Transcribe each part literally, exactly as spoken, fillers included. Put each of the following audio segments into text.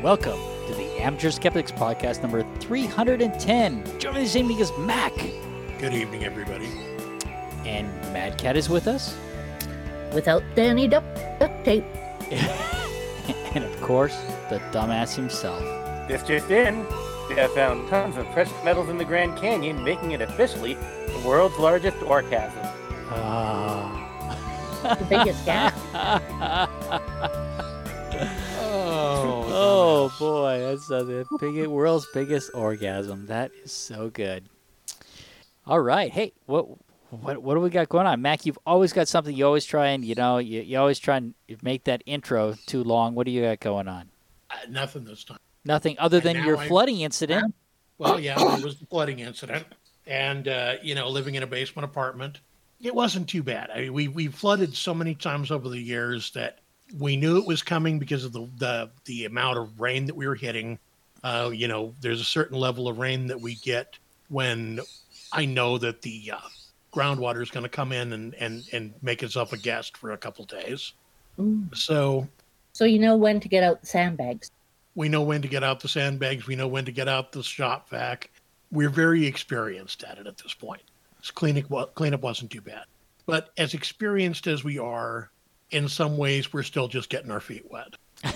welcome to the Amateur Skeptics Podcast number three hundred ten. Joining this evening is Mac. Good evening, everybody. And Mad Cat is with us. Without any duct, duct tape. And of course, the dumbass himself. This just in. They have found tons of precious metals in the Grand Canyon, making it officially the world's largest orgasm. Ah. The biggest gap. oh, oh boy, that's uh, the big, world's biggest orgasm. That is so good. All right, hey, what, what, what do we got going on, Mac? You've always got something. You always try and you know, you, you always try and make that intro too long. What do you got going on? Uh, nothing this time. Nothing other than your I, flooding incident. Well, yeah, there was the flooding incident, and uh, you know, living in a basement apartment, it wasn't too bad. I mean, we we flooded so many times over the years that we knew it was coming because of the the, the amount of rain that we were hitting. Uh, you know, there's a certain level of rain that we get when I know that the uh, groundwater is going to come in and, and, and make itself a guest for a couple days. Mm. So, so you know when to get out the sandbags. We know when to get out the sandbags. We know when to get out the shop vac. We're very experienced at it at this point. This cleanup, cleanup wasn't too bad. But as experienced as we are, in some ways, we're still just getting our feet wet.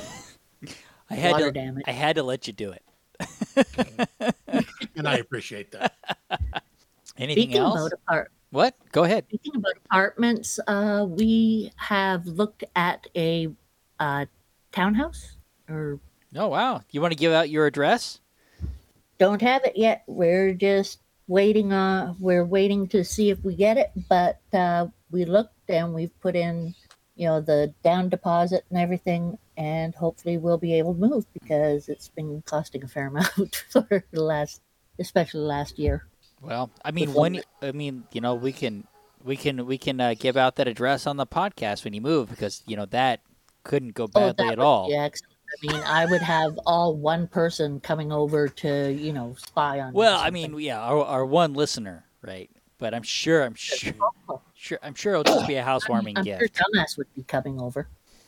I had Water to, damage. I had to let you do it. And I appreciate that. Anything Speaking else? About apart- What? Go ahead. Speaking about apartments, uh, we have looked at a uh, townhouse. Or Oh, wow. You want to give out your address? don't have it yet. We're just waiting. Uh, we're waiting to see if we get it. But uh, we looked and we've put in, you know, the down deposit and everything, and hopefully we'll be able to move because it's been costing a fair amount for the last, especially last year. Well, I mean, when you, I mean, you know, we can we can we can uh, give out that address on the podcast when you move because you know that couldn't go badly that at would all. be excellent. I mean, I would have all one person coming over to, you know, spy on. Well, me or I something. mean, yeah, our, our one listener, right? But I'm sure, I'm sure, sure, I'm sure it'll just be a housewarming I'm gift. sure Dumbass would be coming over.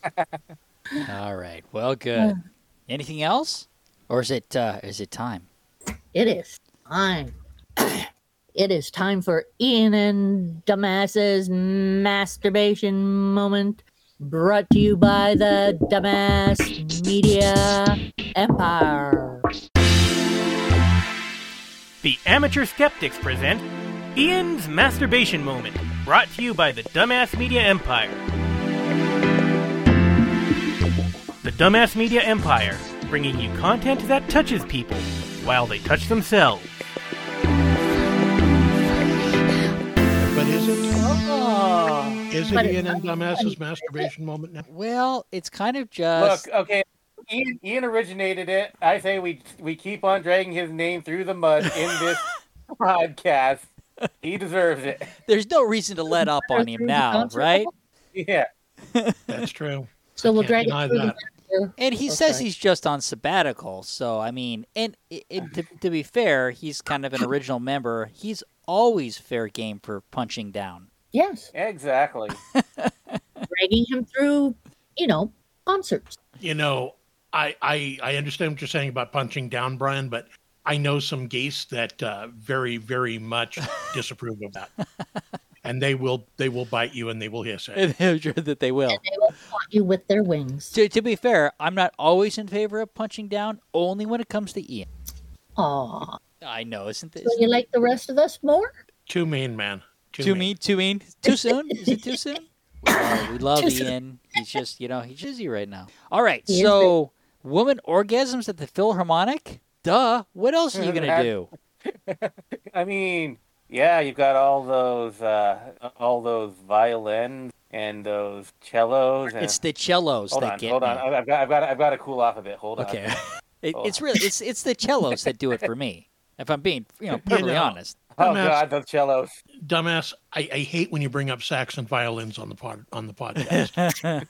All right. Well, good. Anything else, or is it uh, is it time? It is time. It is time for Ian and Dumbass's masturbation moment, brought to you by the Dumbass Media Empire. The Amateur Skeptics present Ian's Masturbation Moment, brought to you by the Dumbass Media Empire. The Dumbass Media Empire, bringing you content that touches people while they touch themselves. But is it, Oh. is it But Ian it's and Dumbass's masturbation moment now? Well, it's kind of just. Look, okay, Ian, Ian originated it. I say we we keep on dragging his name through the mud in this podcast. He deserves it. There's no reason to let up on him now, right? Yeah. That's true. So we'll Can't drag it deny through that. the And he Oh, says sorry. he's just on sabbatical. So, I mean, and, and to, to be fair, he's kind of an original member. He's always fair game for punching down. Yes, Exactly. dragging him through, you know, concerts. You know, I, I I understand what you're saying about punching down, Brian, but I know some geese that uh, very, very much disapprove of that. And they will they will bite you and they will hiss at you. And I'm sure that they will. And they will taunt you with their wings. To, to be fair, I'm not always in favor of punching down, only when it comes to Ian. Aw. I know, isn't this? So you like the rest of us more? Too mean, man. Too mean? Too mean? Too soon? Is it too soon? Oh, we love Too soon. Ian. He's just, you know, he's busy right now. All right, He is so woman orgasms at the Philharmonic? Duh. What else are you going to do? I mean, yeah, you've got all those uh, all those violins and those cellos. And... It's the cellos hold that on, get hold me. on. I've got, I've got, I've got to cool off a bit. Hold Okay. on. It, Hold it's on. really, it's it's the cellos that do it for me, if I'm being, you know, perfectly know. honest. Oh Dumbass. God, those cellos. Dumbass, I, I hate when you bring up sax and violins on the pod on the podcast.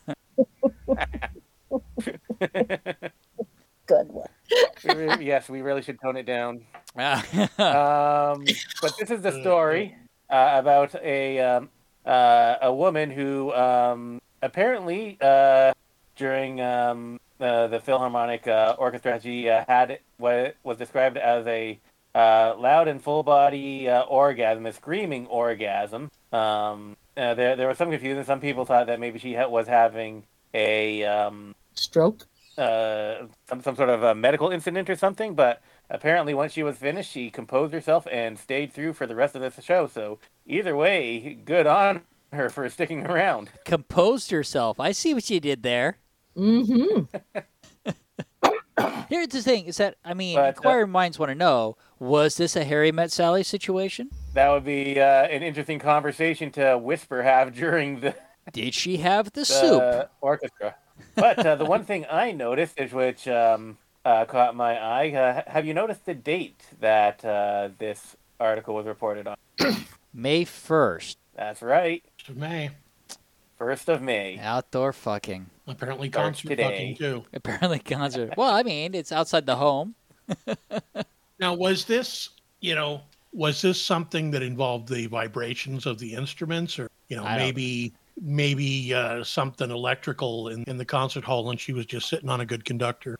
Good one. We really- yes, we really should tone it down. Ah. Um, but this is the story uh, about a um, uh, a woman who um, apparently uh, during um, uh, the Philharmonic uh, Orchestra. She uh, had what was described as a uh, loud and full body uh, orgasm, a screaming orgasm. Um, uh, there, there was some confusion. Some people thought that maybe she ha- was having a um, Stroke. uh, some some sort of a medical incident or something. But apparently, once she was finished, she composed herself and stayed through for the rest of the show. So either way, good on her for sticking around. Composed herself. I see what you did there. Mm-hmm. Here's the thing: is that I mean, But, uh, inquiring minds want to know: was this a Harry Met Sally situation? That would be uh, an interesting conversation to whisper have during the, Did she have the the soup? orchestra. But uh, the one thing I noticed, is which um, uh, caught my eye, uh, have you noticed the date that uh, this article was reported on? May first. That's right, To May. first of May. Outdoor fucking. Apparently Starts concert today. fucking too. Apparently concert. Well, I mean, it's outside the home. Now, was this, you know, was this something that involved the vibrations of the instruments, or you know, I don't- maybe maybe uh, something electrical in, in the concert hall, and she was just sitting on a good conductor?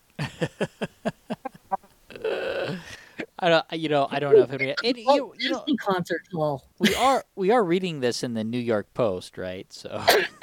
I don't. You know, I don't know if it. it Walt you, you know, Disney Concert Hall. we are we are reading this in the New York Post, right? So.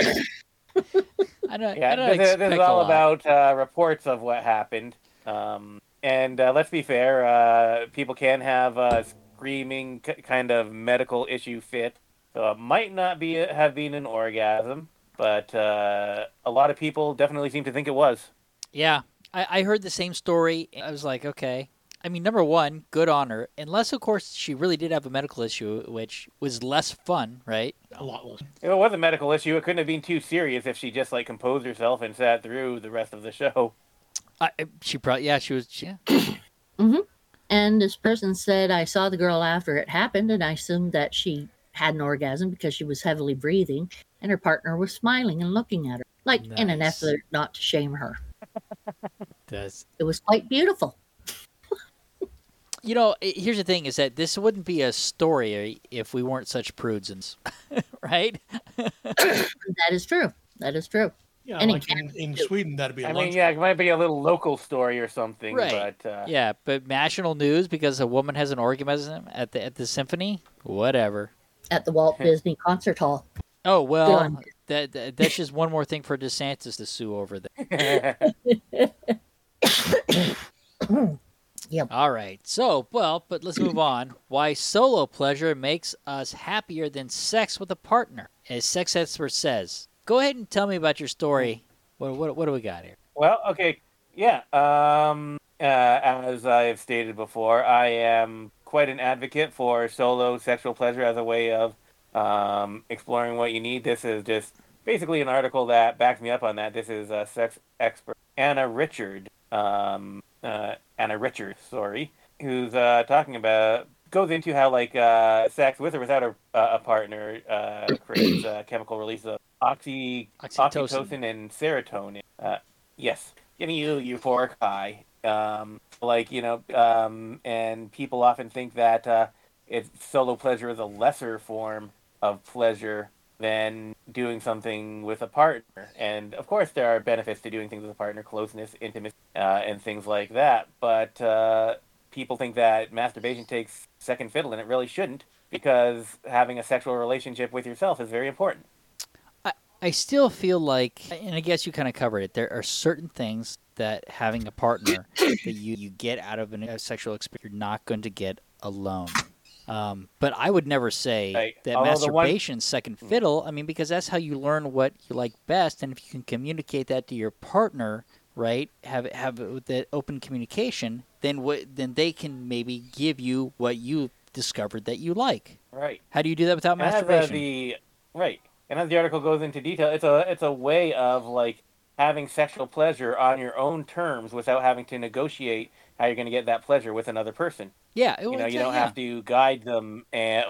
I don't. Yeah, I don't this, is- expect this is a all lot. about uh, reports of what happened. Um, and uh, let's be fair, uh, people can have a screaming k- kind of medical issue fit. So it might not be have been an orgasm, but uh, a lot of people definitely seem to think it was. Yeah, I, I heard the same story. I was like, okay. I mean, number one, good on her. Unless, of course, she really did have a medical issue, which was less fun, right? A lot less. If it was a medical issue, it couldn't have been too serious if she just like composed herself and sat through the rest of the show. I, she probably, yeah, she was, yeah. And this person said, I saw the girl after it happened, and I assumed that she had an orgasm because she was heavily breathing, and her partner was smiling and looking at her, like in an Nice. effort not to shame her. That's, It was quite beautiful. you know, i- here's the thing: is that this wouldn't be a story if we weren't such prudes, and s- right? That is true. That is true. Yeah, And in like in, in Sweden, that'd be a I lunch. mean, yeah, it might be a little local story or something, Right. but uh, Yeah, but national news because a woman has an orgasm at the at the symphony, whatever. At the Walt Disney Concert Hall. Oh well, on that, that that's just one more thing for DeSantis to sue over there. Yep. All right. So, well, but let's move on. Why solo pleasure makes us happier than sex with a partner, as sex expert says. Go ahead and tell me about your story. What what what do we got here? Well, okay, yeah. Um, uh, as I've stated before, I am quite an advocate for solo sexual pleasure as a way of um, exploring what you need. This is just basically an article that backs me up on that. This is a sex expert Anna Richard, um, uh, Anna Richards, sorry, who's uh, talking about goes into how like uh, sex with or without a, a partner uh, creates a chemical release of oxy Oxytocin. oxytocin and serotonin. Uh, yes, giving you euphoric high. Um, like you know, um, and people often think that uh, it's solo pleasure is a lesser form of pleasure than doing something with a partner. And of course, there are benefits to doing things with a partner, closeness, intimacy, uh, and things like that. But uh, people think that masturbation takes second fiddle, and it really shouldn't, because having a sexual relationship with yourself is very important. I still feel like, and I guess you kind of covered it, there are certain things that having a partner that you, you get out of a sexual experience you're not going to get alone. Um, but I would never say Right. that Although the one- masturbation's second fiddle. I mean, because that's how you learn what you like best, and if you can communicate that to your partner, right, have have that open communication, then what, then they can maybe give you what you discovered that you like. Right. How do you do that without And as, uh, masturbation? the right, and as the article goes into detail, it's a it's a way of like having sexual pleasure on your own terms without having to negotiate how you're going to get that pleasure with another person. Yeah, it You know, was, you uh, don't yeah. have to guide them and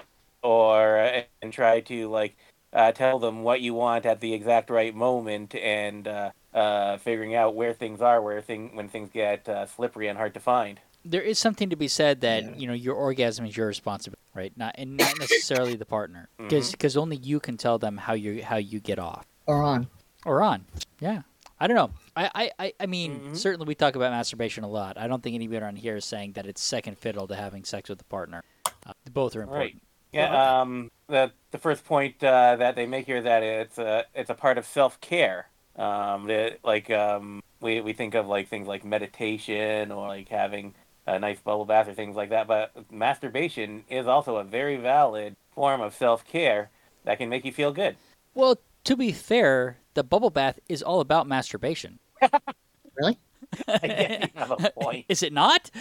or and try to like uh, tell them what you want at the exact right moment, and uh, uh, figuring out where things are, where thing when things get uh, slippery and hard to find. There is something to be said that Yeah. you know your orgasm is your responsibility, right? Not and not necessarily the partner, Mhm. because only you can tell them how you how you get off Or on. or on. Yeah, I don't know. I, I, I, I mean, Mhm. certainly we talk about masturbation a lot. I don't think anybody on here is saying that it's second fiddle to having sex with a partner. Uh, both are important. Right. Yeah. Um. The the first point uh, that they make here that it's a it's a part of self care. Um. That, like um we we think of like things like meditation or like having a nice bubble bath or things like that. But masturbation is also a very valid form of self care that can make you feel good. Well, to be fair, the bubble bath is all about masturbation. Really? I guess you have a point. Is it not?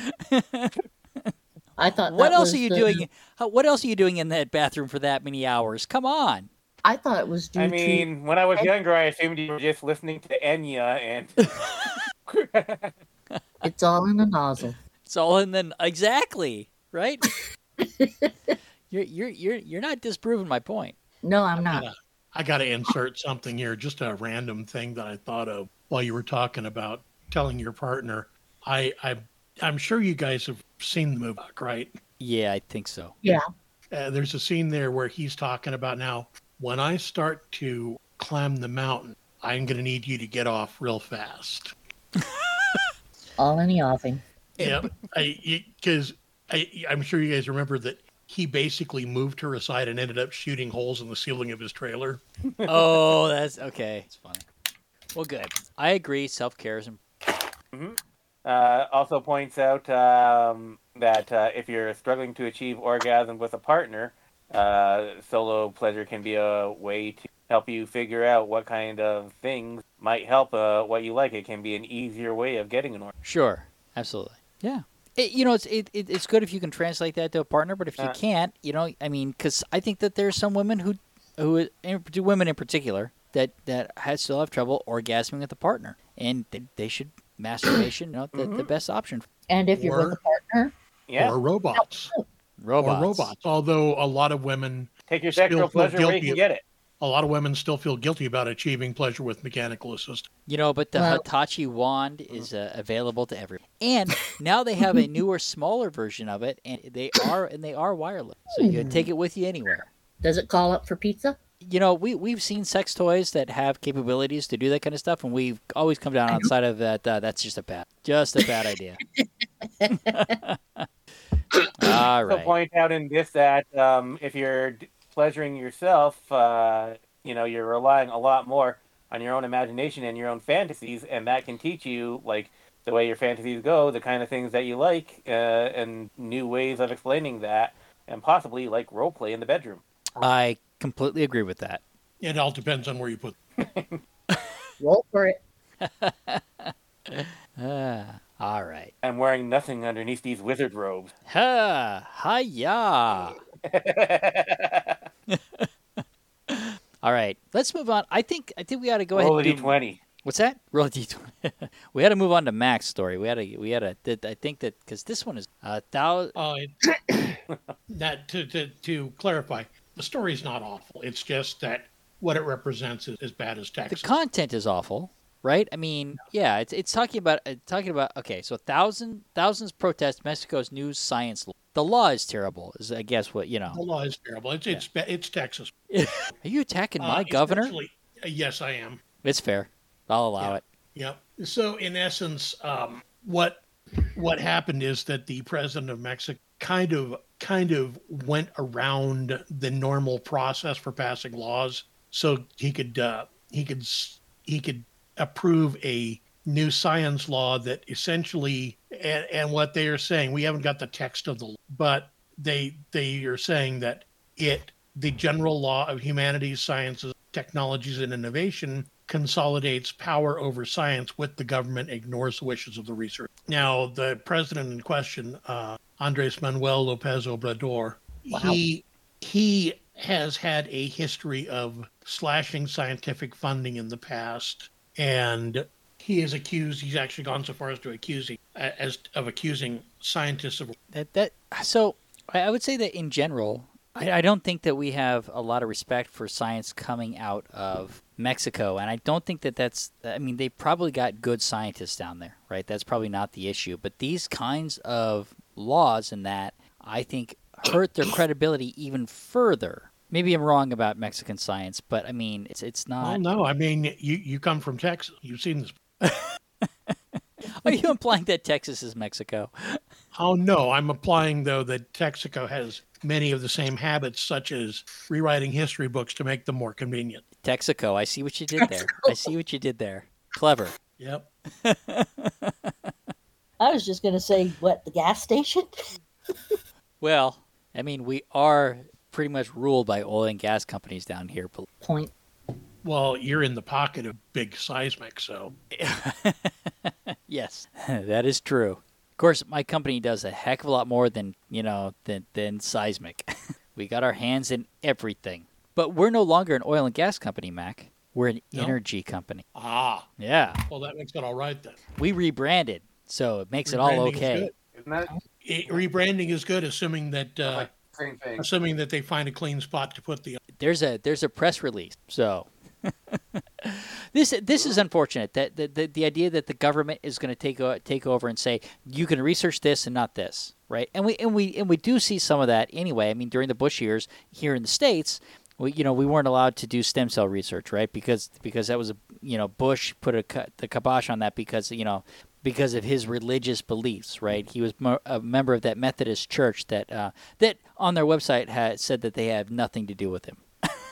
I thought. What that else was are you the- doing? how- What else are you doing in that bathroom for that many hours? Come on. I thought it was due I to. mean, when I was younger, I assumed you were just listening to Enya and. It's all in the nozzle. It's all in the exactly right. you're you're you're you're not disproving my point. No, I'm not. gotta- I got to insert something here, just a random thing that I thought of while you were talking about telling your partner. I, I I'm sure you guys have seen the movie, right? Yeah, I think so. Yeah. Uh, there's a scene there where he's talking about now, when I start to climb the mountain, I'm going to need you to get off real fast. All in the offing. Yeah, because I, I'm sure you guys remember that he basically moved her aside and ended up shooting holes in the ceiling of his trailer. Oh, that's okay. It's funny. Well, good. I agree. Self care is important. Uh, also points out um, that uh, if you're struggling to achieve orgasm with a partner, uh, solo pleasure can be a way to help you figure out what kind of things might help uh, what you like. It can be an easier way of getting an orgasm. Sure, absolutely. Yeah. It, you know, it's it, it, it's good if you can translate that to a partner, but if you Uh. can't, you know, I mean, because I think that there's some women who, who, in- women in particular, that that has still have trouble orgasming with a partner, and they, they should masturbation, you know, the, the best option. And if you're with Or- a partner, Yeah, Or robots. Robots. Or robots. Although a lot of women, take your Still sexual feel pleasure where you guilty. can get it. a lot of women still feel guilty about achieving pleasure with mechanical assistance. You know, but the Well- Hitachi wand is uh, available to everyone, and now they have a newer, smaller version of it, and they are and they are wireless, so you can take it with you anywhere. does it call up for pizza? You know, we we've seen sex toys that have capabilities to do that kind of stuff, and we've always come down on the side of that. Uh, that's just a bad, just a bad idea. All So right. point out in this that um, if you're d- pleasuring yourself, uh, you know, you're relying a lot more on your own imagination and your own fantasies, and that can teach you, like, the way your fantasies go, the kind of things that you like, uh, and new ways of explaining that, and possibly, like, role play in the bedroom. I completely agree with that. It all depends on where you put. Roll for it. Uh, all right. I'm wearing nothing underneath these wizard robes. Ha! Hi-ya! All right. Let's move on. I think I think we ought to go Roll a ahead and D do... twenty. What's that? Roll a d twenty. We had to move on to Mac's story. We had to. We had to. I think that because this one is a thousand. Uh, that to, to to clarify, the story's not awful. It's just that what it represents is as bad as The Texas. content is awful, right? I mean, yeah, it's it's talking about uh, talking about. Okay, so thousand thousands protest Mexico's new science law. The law is terrible. Is I guess what you know. the law is terrible. It's it's ba- it's Texas. Are you attacking my Uh, governor? essentially- uh, Yes, I am. It's fair. I'll allow Yeah. it. Yep. So in essence, um, what what happened is that the president of Mexico kind of kind of went around the normal process for passing laws, so he could uh, he could s- he could approve a new science law that essentially and, and what they are saying, we haven't got the text of the law, but they they are saying that it the general law of humanities, sciences, technologies, and innovation consolidates power over science with the government ignores the wishes of the research. Now, the president in question, uh, Andres Manuel Lopez Obrador, Wow. he he has had a history of slashing scientific funding in the past, and he is accused. He's actually gone so far as to accusing as of accusing scientists of. That that so I, I would say that in general, I, I don't think that we have a lot of respect for science coming out of Mexico, and I don't think that that's. I mean, they probably got good scientists down there, right? That's probably not the issue. But these kinds of laws and that I think hurt their credibility even further. Maybe I'm wrong about Mexican science, but I mean, it's it's Oh not. no! I mean, you you come from Texas. You've seen this. Are you implying that Texas is Mexico? Oh, no. I'm implying, though, that Texaco has many of the same habits, such as rewriting history books to make them more convenient. Texaco. I see what you did there. I see what you did there. Clever. Yep. I was just going to say, what, the gas station? Well, I mean, we are pretty much ruled by oil and gas companies down here. Point. Well, you're in the pocket of big seismic, so. Yes, that is true. Of course, my company does a heck of a lot more than, you know, than, than seismic. We got our hands in everything. But we're no longer an oil and gas company, Mac. We're an No? energy company. Ah. Yeah. Well, that makes it all right then. We rebranded, so it makes it all Rebranding is okay. good. Isn't that It, rebranding is good, assuming that uh, like the same thing? assuming that they find a clean spot to put the. There's a there's a press release. So this this is unfortunate that the, the the idea that the government is going to take o- take over and say you can research this and not this, right? And we and we and we do see some of that anyway. I mean, during the Bush years here in the States, we you know we weren't allowed to do stem cell research, right? Because because that was a you know Bush put a cut, the kibosh on that because you know because of his religious beliefs, right? He was mo- a member of that Methodist church that uh, that on their website had said that they have nothing to do with him.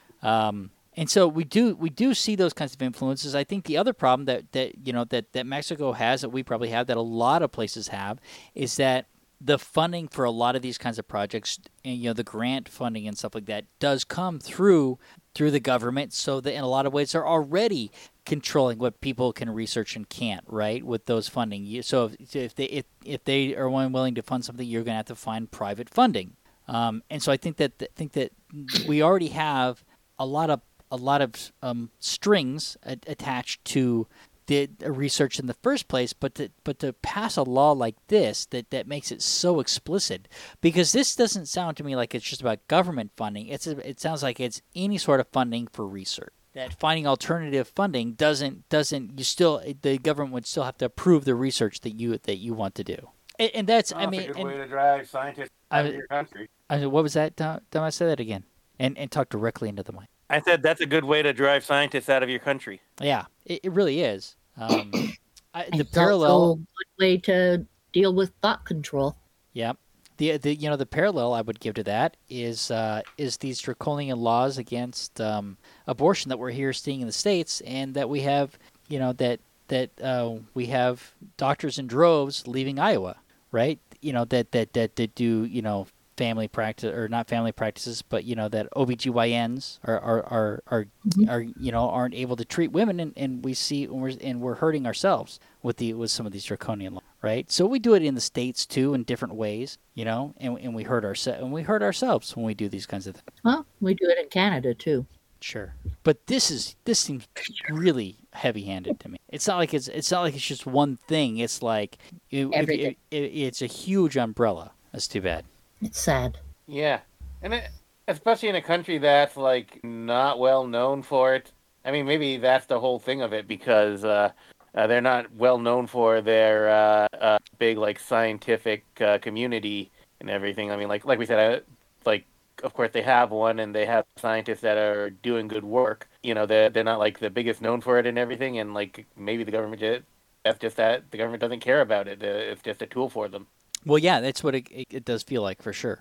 um, and so we do we do see those kinds of influences. I think the other problem that, that you know that, that Mexico has, that we probably have, that a lot of places have, is that the funding for a lot of these kinds of projects, and you know the grant funding and stuff like that, does come through through the government. So that in a lot of ways they're already controlling what people can research and can't, right? With those funding, you, so if, if they if, if they are unwilling to fund something, you're going to have to find private funding. Um, and so I think that I think that we already have a lot of a lot of um, strings a- attached to the research in the first place, but to but to pass a law like this that, that makes it so explicit, because this doesn't sound to me like it's just about government funding. It's a, it sounds like it's any sort of funding for research. That finding alternative funding doesn't doesn't you still the government would still have to approve the research that you that you want to do, and, and that's Oh, I it's mean, a good and, way to drive scientists out of your country. I, what was that? Tom, Tom, I say that again, and and talk directly into the mic. I said that's a good way to drive scientists out of your country. Yeah, it, it really is. Um, I, the It's parallel. also a good way to deal with thought control. Yeah. The, the you know the parallel I would give to that is uh, is these draconian laws against um, abortion that we're here seeing in the States, and that we have you know that that uh, we have doctors in droves leaving Iowa, right? You know that that that, that do you know family practice, or not family practices, but you know that O B G Y Ns are are are are, Mhm. are you know aren't able to treat women, and, and we see and we're, and we're hurting ourselves with the with some of these draconian laws, right? So we do it in the States too in different ways, you know, and and we hurt ourselves and we hurt ourselves when we do these kinds of things. Well, we do it in Canada too. Sure, but this is this seems really heavy-handed to me. It's not like it's it's not like it's just one thing. It's like it, it, Everything. it, it, it's a huge umbrella. That's too bad. It's sad. Yeah, and it, especially in a country that's like not well known for it. I mean, maybe that's the whole thing of it, because uh, uh, they're not well known for their uh, uh, big like scientific uh, community and everything. I mean, like like we said, uh, like of course they have one, and they have scientists that are doing good work. You know, they're they're not like the biggest known for it and everything, and like maybe the government just, that's just that the government doesn't care about it. Uh, it's just a tool for them. Well, yeah, that's what it, it, it does feel like for sure.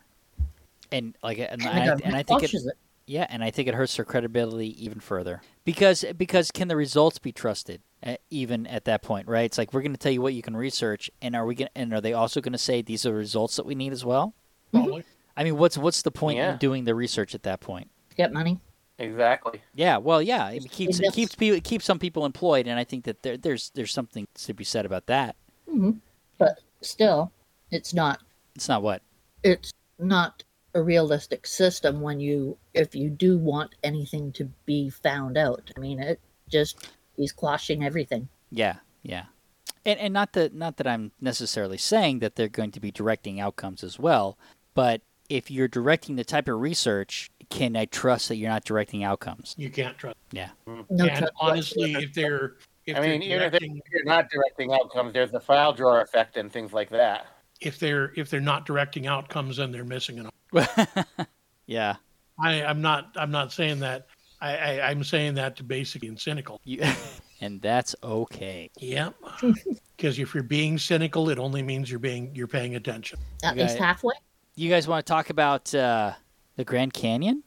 And like, and, The I, government and I think it, pushes it. yeah, and I think it hurts their credibility even further, because because can the results be trusted at, even at that point, right? It's like, we're going to tell you what you can research, and are we going and are they also going to say these are the results that we need as well? Probably. I mean, what's what's the point Yeah. in doing the research at that point? Get money. Exactly. Yeah, well, yeah, it keeps it Yes. keeps people it keeps some people employed, and I think that there, there's there's something to be said about that. hmm But still, it's not. It's not what. It's not a realistic system when you, if you do want anything to be found out. I mean, it just is quashing everything. Yeah, yeah, and and not that not that I'm necessarily saying that they're going to be directing outcomes as well, but if you're directing the type of research, can I trust that you're not directing outcomes? You can't trust. Yeah, No and trust honestly, if they're if I they're mean, even if directing, you're not directing outcomes, there's the file drawer effect and things like that. if they're if they're not directing outcomes, then they're missing an. yeah, I I'm not I'm not saying that I, I, I'm saying that to basically be cynical. You, and that's okay. Yep. Because if you're being cynical, it only means you're being you're paying attention. At You least got it. halfway. You guys want to talk about uh, the Grand Canyon?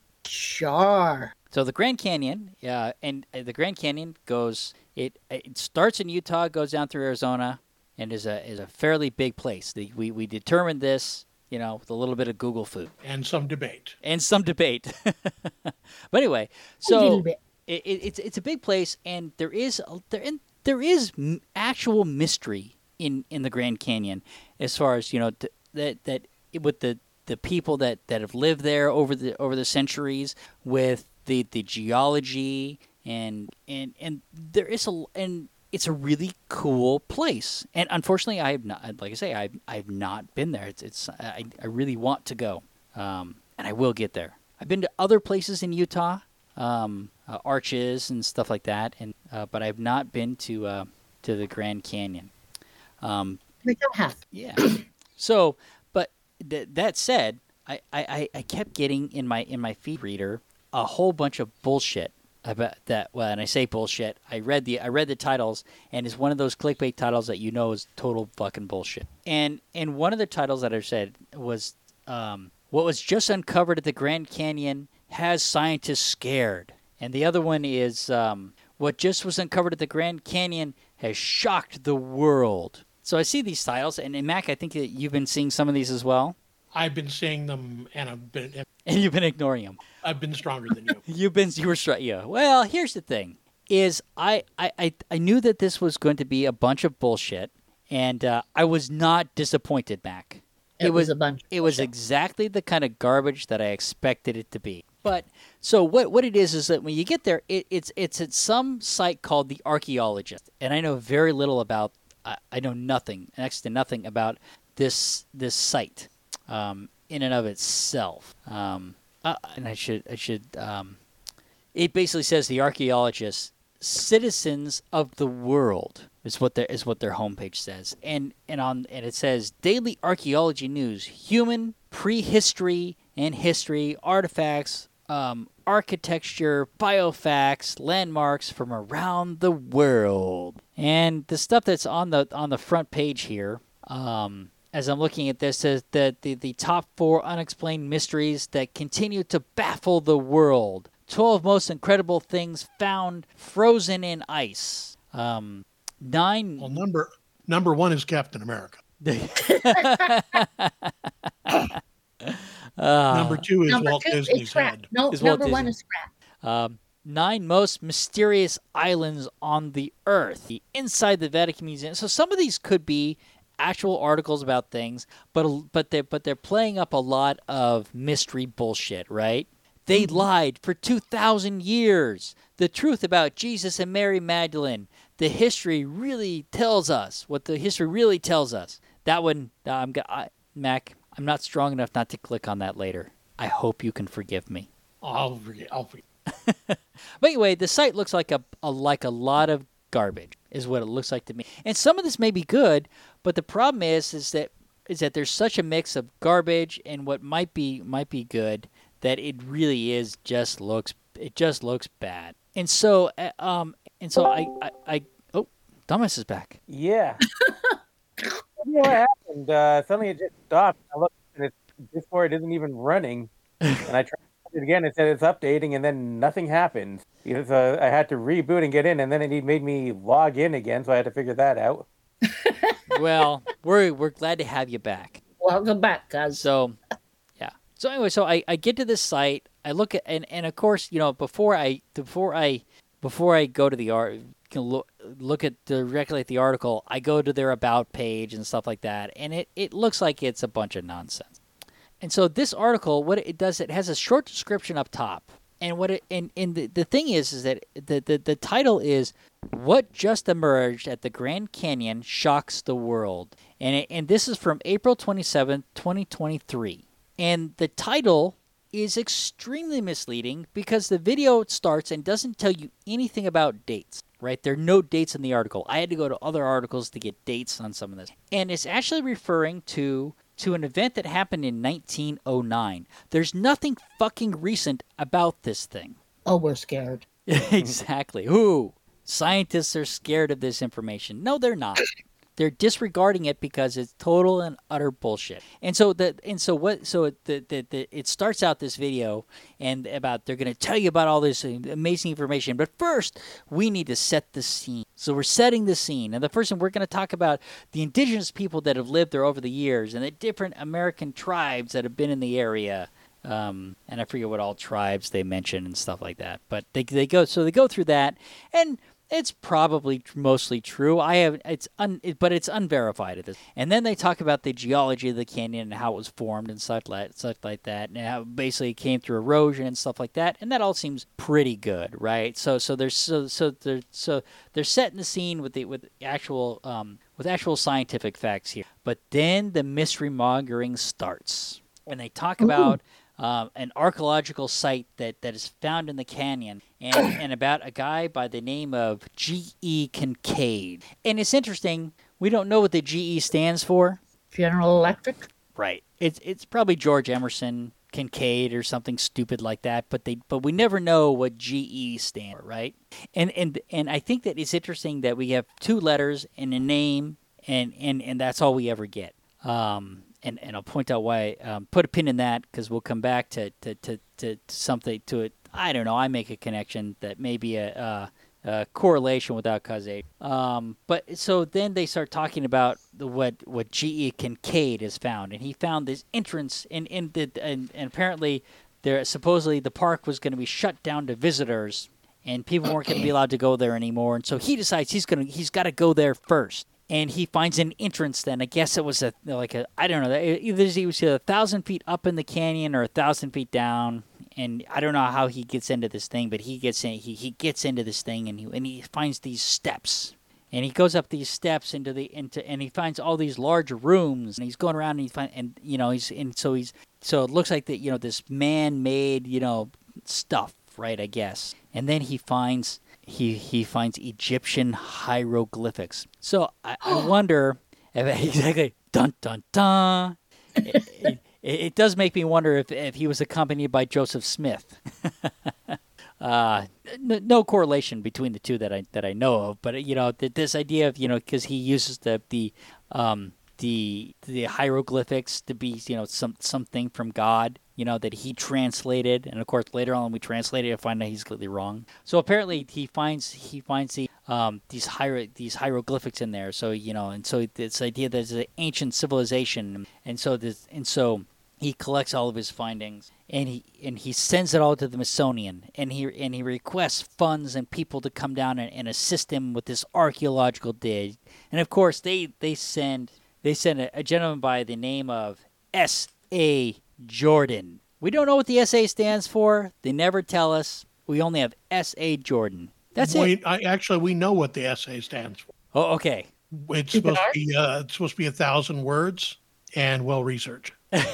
Sure. So the Grand Canyon, uh, and uh, the Grand Canyon goes. It it starts in Utah, goes down through Arizona, and is a is a fairly big place. The, we we determined this, you know, with a little bit of Google food And some debate. and some debate. But anyway, A little so bit. it, it, it's it's a big place, and there is a- there and there is m- actual mystery in, in the Grand Canyon, as far as you know th- that that it, with the, the people that, that have lived there over the over the centuries, with the, the geology and and and there is a and it's a really cool place. And unfortunately, I have not, like I say, I I've not been there. It's it's I, I really want to go, um, and I will get there. I've been to other places in Utah. Um, uh, arches and stuff like that, and uh, but I've not been to uh, to the Grand Canyon. Um, We don't have. yeah. So, but th- that said, I, I, I kept getting in my in my feed reader a whole bunch of bullshit about that. Well, and I say bullshit. I read the I read the titles, and it's one of those clickbait titles that you know is total fucking bullshit. And and one of the titles that I said was um, what was just uncovered at the Grand Canyon has scientists scared. And the other one is um, what just was uncovered at the Grand Canyon has shocked the world. So I see these titles, and, and Mac, I think that you've been seeing some of these as well, I've been seeing them, and I've been and you've been ignoring them. I've been stronger than you. You've been you were straight. Yeah. Well, here's the thing: is I, I, I, I knew that this was going to be a bunch of bullshit, and uh, I was not disappointed, Mac. It, was, a bunch. Of It was bullshit. exactly the kind of garbage that I expected it to be. But so what? What it is is that when you get there, it, it's it's at some site called the Archaeologist, and I know very little about. I, I know nothing, next to nothing about this this site, um, in and of itself. Um, uh, and I should I should. Um, it basically says the Archaeologist, citizens of the world. Is what their is what their homepage says, and and on and it says daily archaeology news, human prehistory and history, artifacts, um, architecture, biofacts, landmarks from around the world, and the stuff that's on the on the front page here. Um, as I'm looking at this, says that the the top four unexplained mysteries that continue to baffle the world. Twelve most incredible things found frozen in ice. Um, Nine. Well, number number one is Captain America. uh, Number two is Number Walt two Disney's is scrap. head. No, Is Walt number one Disney. is scrap. um, nine most mysterious islands on the Earth. The inside the Vatican Museum. So some of these could be actual articles about things, but but they but they're playing up a lot of mystery bullshit, right? They lied for two thousand years. The truth about Jesus and Mary Magdalene. The history really tells us what the history really tells us. That one, uh, I'm I, Mac. I'm not strong enough not to click on that later. I hope you can forgive me. I'll forget. I'll forget. But anyway, the site looks like a, a like a lot of garbage, is what it looks like to me. And some of this may be good, but the problem is, is that is that there's such a mix of garbage and what might be might be good that it really is just looks it just looks bad. And so, uh, um, and so I, I, I oh, Thomas is back. Yeah. I don't know what happened. Uh, suddenly it just stopped. I looked and it Discord isn't even running. And I tried it again. It said it's updating, and then nothing happened. Because, uh, I had to reboot and get in, and then it made me log in again, so I had to figure that out. Well, we're we're glad to have you back. Welcome back, guys. So, yeah. So anyway, so I, I get to this site. I look at and, and of course, you know, before I before I before I go to the art, look look at directly at the article, I go to their about page and stuff like that, and it, it looks like it's a bunch of nonsense. And so this article, what it does, it has a short description up top, and what it and, and the, the thing is, is that the, the the title is "What Just Emerged at the Grand Canyon Shocks the World," and it, and this is from April twenty-seventh, twenty twenty-three, and the title is extremely misleading because the video starts and doesn't tell you anything about dates, right? There are no dates in the article. I had to go to other articles to get dates on some of this. And it's actually referring to to an event that happened in nineteen oh nine. There's nothing fucking recent about this thing. Oh, we're scared. Exactly. Who? Scientists are scared of this information. No, they're not. They're disregarding it because it's total and utter bullshit. And so the and so what? So the the, the it starts out this video and about they're going to tell you about all this amazing information. But first, we need to set the scene. So we're setting the scene. And the first thing we're going to talk about the indigenous people that have lived there over the years and the different American tribes that have been in the area. Um, and I forget what all tribes they mention and stuff like that. But they they go so they go through that and. It's probably mostly true. I have it's un, it, but it's unverified at this. And then they talk about the geology of the canyon and how it was formed and such like such like that, and how basically it came through erosion and stuff like that. And that all seems pretty good, right? So so there's so so they're so they're setting the scene with the with actual um with actual scientific facts here. But then the mystery mongering starts, and they talk about. Um, an archaeological site that, that is found in the canyon, and, and about a guy by the name of G E Kincaid. And it's interesting, we don't know what the G E stands for. General Electric? Right. It's it's probably George Emerson Kincaid or something stupid like that, but they but we never know what G E stands for, right? And and and I think that it's interesting that we have two letters and a name, and, and, and that's all we ever get. Um And, and I'll point out why. Um, put a pin in that because we'll come back to, to, to, to, to something to it. I don't know. I make a connection that may be a, a, a correlation without causation. Um, but so then they start talking about the, what what G E Kincaid has found, and he found this entrance in in the and, and apparently there supposedly the park was going to be shut down to visitors, and people weren't going to be allowed to go there anymore. And so he decides he's gonna he's got to go there first. And he finds an entrance then. I guess it was a like a, I don't know, either he was a thousand feet up in the canyon or a thousand feet down. And I don't know how he gets into this thing, but he gets in, he, he gets into this thing and he, and he finds these steps. And he goes up these steps into the, into, and he finds all these large rooms and he's going around and he find, and you know, he's, and so he's, so it looks like that, you know, this man-made, you know, stuff, right, I guess. And then he finds... He he finds Egyptian hieroglyphics. So I, I wonder if exactly dun dun dun. It, it, it does make me wonder if, if he was accompanied by Joseph Smith. uh, n- no correlation between the two that I that I know of, but you know th- this idea of you know because he uses the the um the the hieroglyphics to be you know some something from God. You know, that he translated, and of course later on when we translate it, I find that he's completely wrong. So apparently he finds he finds the um these hier- these hieroglyphics in there. So you know, and so this idea that it's an ancient civilization, and so this and so he collects all of his findings, and he and he sends it all to the Smithsonian, and he and he requests funds and people to come down and, and assist him with this archaeological dig. And of course they they send they send a, a gentleman by the name of S A Jordan. We don't know what the S A stands for. They never tell us. We only have S A Jordan. That's Wait, it. I actually we know what the S A stands for. Oh, okay. It's supposed to be uh, it's supposed to be a thousand words and well researched.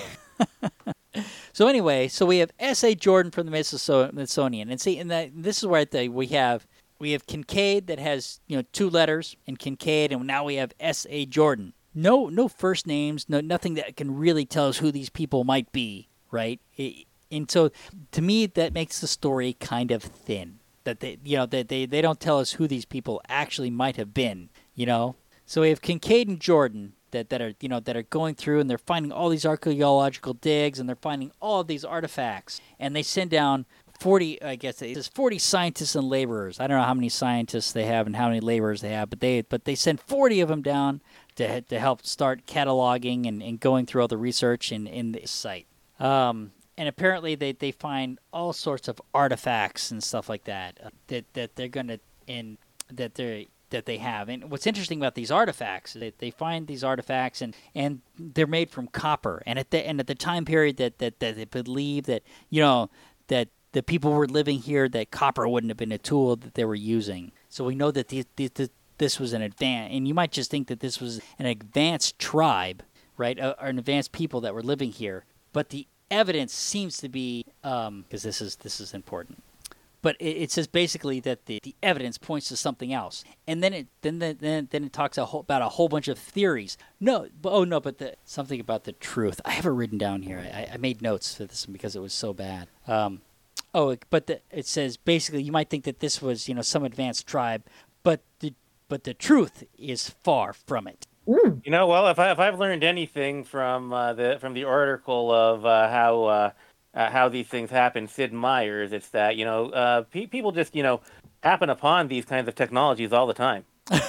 So anyway, so we have S A Jordan from the Smithsonian, and see, and that this is where I think we have we have Kincaid that has you know two letters and Kincaid, and now we have S A Jordan. No, no first names, no nothing that can really tell us who these people might be, right? It, and so, to me, that makes the story kind of thin. That they, you know, that they, they don't tell us who these people actually might have been, you know. So we have Kincaid and Jordan that, that are, you know, that are going through and they're finding all these archaeological digs and they're finding all of these artifacts, and they send down forty, I guess it says forty scientists and laborers. I don't know how many scientists they have and how many laborers they have, but they, but they send forty of them down to to help start cataloging and, and going through all the research in, in the site. Um, and apparently they, they find all sorts of artifacts and stuff like that uh, that, that they're going to and that they that they have. And what's interesting about these artifacts is that they find these artifacts and, and they're made from copper. And at the and at the time period that, that, that they believe that you know that the people were living here, that copper wouldn't have been a tool that they were using. So we know that these, these, this was an advanced, and you might just think that this was an advanced tribe, right, uh, or an advanced people that were living here. But the evidence seems to be, because um, this is this is important. But it, it says basically that the, the evidence points to something else, and then it then then then, then it talks a whole, about a whole bunch of theories. No, but, oh no, but the, something about the truth. I have it written down here. I, I made notes for this because it was so bad. Um, oh, but the, it says basically you might think that this was, you know, some advanced tribe, but the but the truth is far from it. Ooh. You know, well, if I if I've learned anything from uh, the from the article of uh, how uh, uh, how these things happen, Sid Meier's, it's that you know uh, pe- people just you know happen upon these kinds of technologies all the time.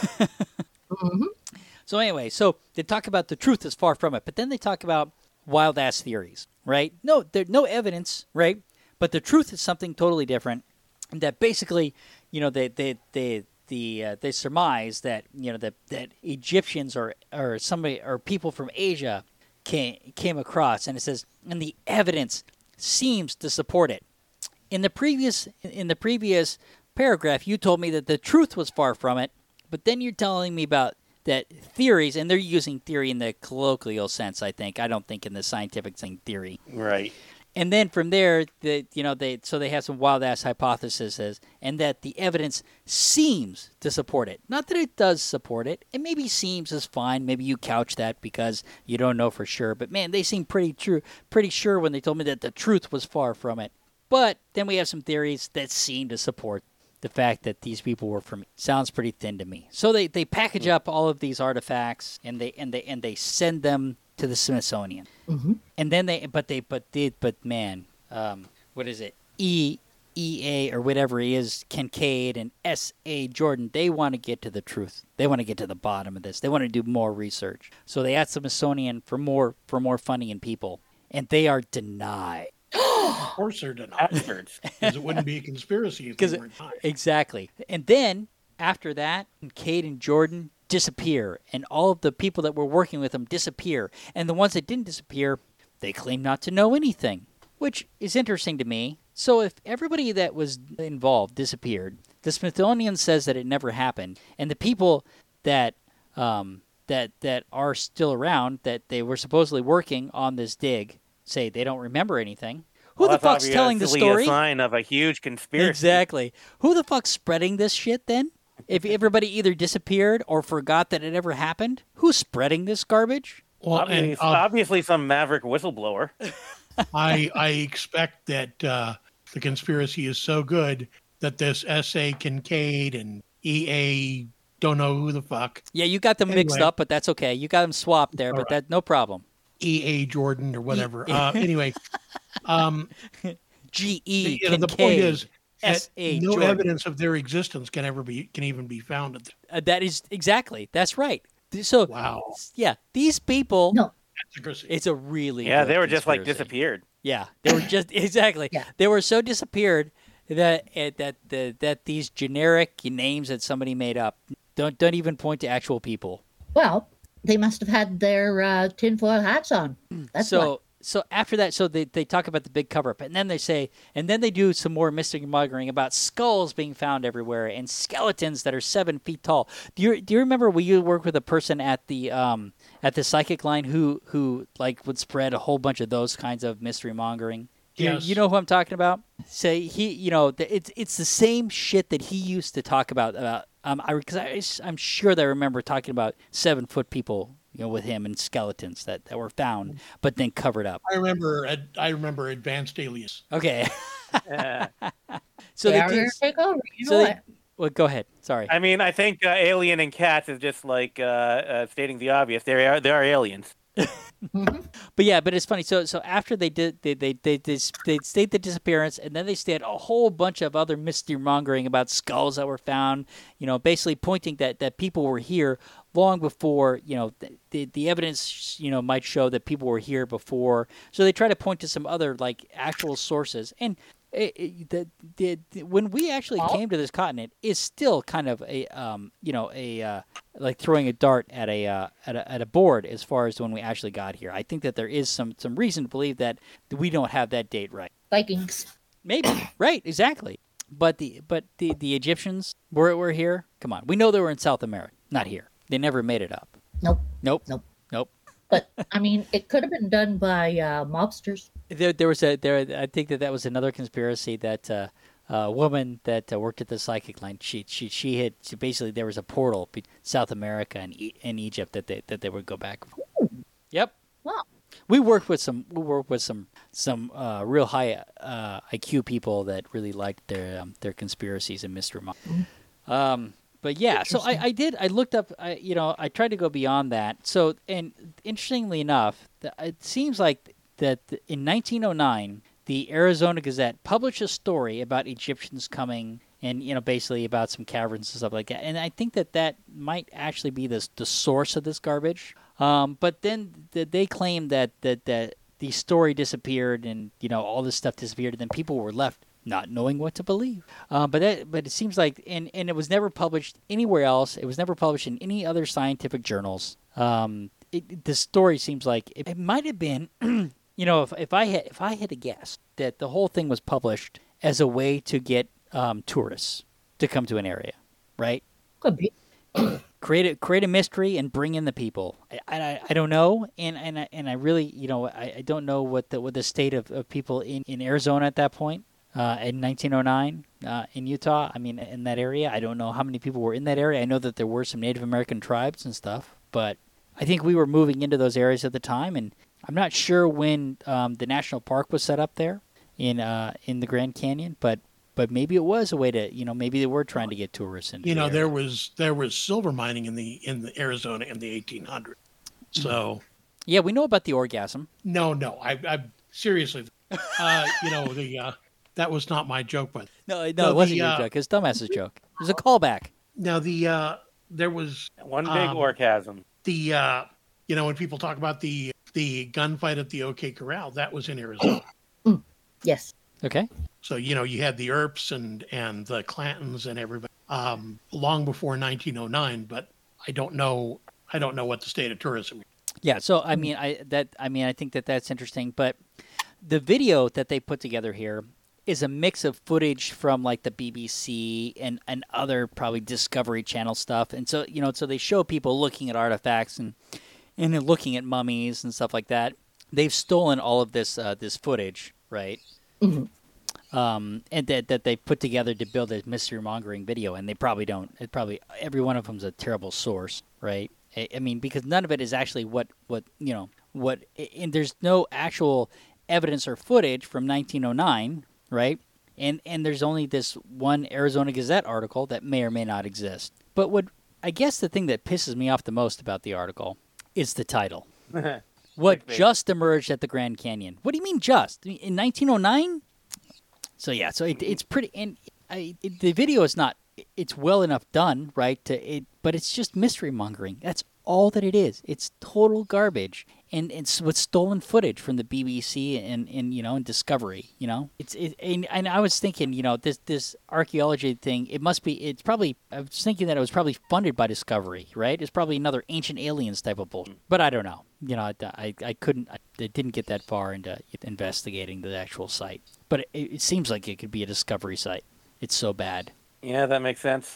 Mm-hmm. So anyway, so they talk about the truth is far from it, but then they talk about wild ass theories, right? No, there's no evidence, right? But the truth is something totally different, and that basically, you know, they they they. The uh, they surmise that you know that, that Egyptians or or somebody or people from Asia came came across, and it says, and the evidence seems to support it. In the previous in the previous paragraph, you told me that the truth was far from it, but then you're telling me about that theories, and they're using theory in the colloquial sense. I think I don't think in the scientific thing theory. Right. And then from there, the you know they so they have some wild ass hypotheses, and that the evidence seems to support it. Not that it does support it. It maybe seems is fine. Maybe you couch that because you don't know for sure. But man, they seem pretty true, pretty sure when they told me that the truth was far from it. But then we have some theories that seem to support the fact that these people were from. Sounds pretty thin to me. So they, they package up all of these artifacts and they and they and they send them to the Smithsonian. Mm-hmm. And then they, but they, but they, but man, um, what is it? E, E A or whatever he is, Kincaid and S A Jordan. They want to get to the truth. They want to get to the bottom of this. They want to do more research. So they asked the Smithsonian for more, for more funding and people, and they are denied. Of course they're denied. Because it wouldn't be a conspiracy if they weren't denied. Exactly. And then after that, Kincaid and Jordan disappear, and all of the people that were working with them disappear, and the ones that didn't disappear, they claim not to know anything, which is interesting to me. So if everybody that was involved disappeared, the Smithsonian says that it never happened, and the people that um, that that are still around, that they were supposedly working on this dig, say they don't remember anything. Who well, the fuck's telling the story? A sign of a huge conspiracy. Exactly. Who the fuck's spreading this shit then? If everybody either disappeared or forgot that it ever happened, who's spreading this garbage? Well, obviously, and, uh, obviously some maverick whistleblower. I I expect that uh, the conspiracy is so good that this S A Kincaid and E A don't know who the fuck. Yeah, you got them anyway. mixed up, but that's okay. You got them swapped there, All but right. that no problem. E A Jordan or whatever. E- uh, anyway, um, G E you know, the point is. S A No Jordan. evidence of their existence can ever be can even be found. At the... uh, that is exactly that's right. So wow, yeah, these people. No, it's a really yeah. Good they were conspiracy. just like disappeared. Yeah, they were just exactly. Yeah. They were so disappeared that uh, that the that these generic names that somebody made up don't don't even point to actual people. Well, they must have had their uh, tinfoil hats on. That's so. why. So after that, so they, they talk about the big cover-up, and then they say, and then they do some more mystery mongering about skulls being found everywhere and skeletons that are seven feet tall. Do you do you remember when you worked with a person at the um at the psychic line who who like would spread a whole bunch of those kinds of mystery mongering? Yes. You, you know who I'm talking about? Say so he, you know, it's it's the same shit that he used to talk about about um I because I I'm sure that I remember talking about seven foot people. You know, with him and skeletons that, that were found, but then covered up. I remember. I remember Advanced Aliens. Okay. Yeah. so they, they are do, take over. You so know they, what? well, go ahead. Sorry. I mean, I think uh, Alien and Cats is just like uh, uh, stating the obvious. They are they are aliens. Mm-hmm. But yeah, but it's funny. So so after they did they they they they, they state the disappearance, and then they state a whole bunch of other mystery mongering about skulls that were found. You know, basically pointing that, that people were here long before. You know, the the evidence you know might show that people were here before. So they try to point to some other like actual sources. And it, it, the, the, the when we actually Oh. came to this continent is still kind of a um you know a uh, like throwing a dart at a, uh, at a at a board as far as when we actually got here. I think that there is some some reason to believe that we don't have that date right. Vikings. Maybe right, exactly. But the but the, the Egyptians were were here. Come on, we know they were in South America, not here. They never made it up. Nope. Nope. Nope. Nope. But I mean, it could have been done by uh, mobsters. There, there was a there. I think that that was another conspiracy that uh, a woman that uh, worked at the psychic line. She she she had she basically there was a portal between South America and e- and Egypt that they that they would go back. Yep. Wow. we worked with some we worked with some some uh, real high uh, I Q people that really liked their um, their conspiracies and mystery. Mm-hmm. Um, but yeah, so I, I did. I looked up. I, you know, I tried to go beyond that. So, and interestingly enough, the, it seems like that in nineteen oh nine, the Arizona Gazette published a story about Egyptians coming. And, you know, basically about some caverns and stuff like that. And I think that that might actually be the, the source of this garbage. Um, but then the, they claimed that, that, that the story disappeared and, you know, all this stuff disappeared. And then people were left not knowing what to believe. Uh, but that, but it seems like, and, and it was never published anywhere else. It was never published in any other scientific journals. Um, it, the story seems like it, it might have been, you know, if, if I had if I had to guess that the whole thing was published as a way to get Um, tourists to come to an area, right? Could be. create a create a mystery and bring in the people. I, I, I don't know, and and I, and I really, you know, I, I don't know what the what the state of, of people in, in Arizona at that point, uh, in nineteen oh nine, uh, in Utah. I mean, in that area, I don't know how many people were in that area. I know that there were some Native American tribes and stuff, but I think we were moving into those areas at the time, and I'm not sure when um, the national park was set up there in uh, in the Grand Canyon, but. But maybe it was a way to, you know, maybe they were trying to get tourists in. You know, the there was there was silver mining in the in the Arizona in the eighteen hundreds. So, yeah, we know about the orgasm. No, no, I, I seriously, uh, you know, the uh, that was not my joke, but no, no, no it wasn't the, your uh, joke. It was dumbass's joke. It was a callback. Now the uh, there was one big um, orgasm. The uh, you know, when people talk about the the gunfight at the OK Corral, that was in Arizona. Yes. Okay. So, you know, you had the Earps and, and the Clantons and everybody um, long before nineteen oh nine, but I don't know. I don't know what the state of tourism is. Yeah. So, I mean, I that I mean, I think that that's interesting. But the video that they put together here is a mix of footage from like the B B C and, and other probably Discovery Channel stuff. And so, you know, so they show people looking at artifacts and and they're looking at mummies and stuff like that. They've stolen all of this uh, this footage, right? Mm-hmm. Um, and that that they put together to build a mystery mongering video, and they probably don't. It probably every one of them's a terrible source, right? I, I mean, because none of it is actually what what you know what, and there's no actual evidence or footage from nineteen oh nine, right? And and there's only this one Arizona Gazette article that may or may not exist. But what I guess the thing that pisses me off the most about the article is the title. What just emerged at the Grand Canyon? What do you mean just? In nineteen oh nine? So yeah, so it, it's pretty, and I, it, the video is not, it's well enough done, right? To it, but it's just mystery mongering. That's all that it is. It's total garbage, and it's with stolen footage from the B B C and, and you know, and Discovery. You know, it's it, and, and I was thinking, you know, this this archaeology thing. It must be. It's probably. I was thinking that it was probably funded by Discovery, right? It's probably another Ancient Aliens type of bullshit. But I don't know. You know, I I, I couldn't. I, I didn't get that far into investigating the actual site. But it, it seems like it could be a Discovery site. It's so bad. Yeah, that makes sense.